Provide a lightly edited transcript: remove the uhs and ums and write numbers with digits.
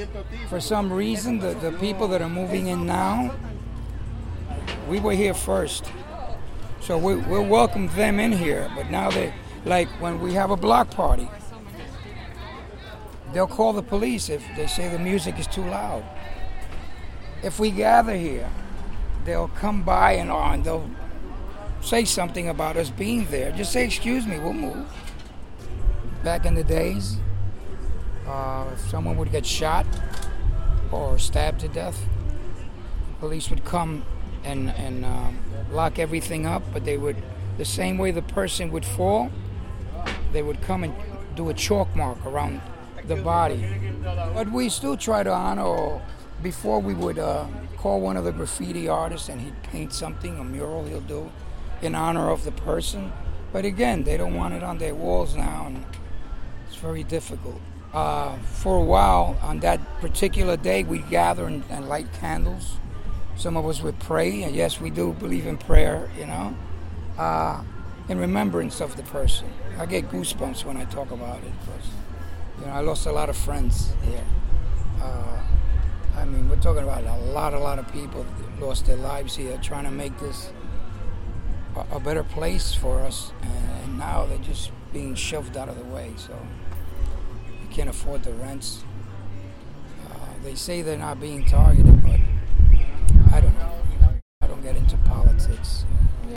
for some reason, the people that are moving in now, we were here first. So we'll welcome them in here. But now like when we have a block party, they'll call the police if they say the music is too loud. If we gather here, they'll come by and they'll say something about us being there. Just say, excuse me, we'll move. Back in the days, if someone would get shot or stabbed to death, police would come and lock everything up, but they would, the same way the person would fall, they would come and do a chalk mark around the body. But we still try to honor, or before we would call one of the graffiti artists and he'd paint something, a mural he'll do in honor of the person. But again, they don't want it on their walls now, and it's very difficult. For a while, on that particular day, we'd gather and light candles. Some of us would pray, and yes, we do believe in prayer, in remembrance of the person. I get goosebumps when I talk about it, because I lost a lot of friends here. We're talking about a lot of people that lost their lives here trying to make this a better place for us, and now they're just being shoved out of the way, so you can't afford the rents. They say they're not being targeted, but I don't know. I don't get into politics.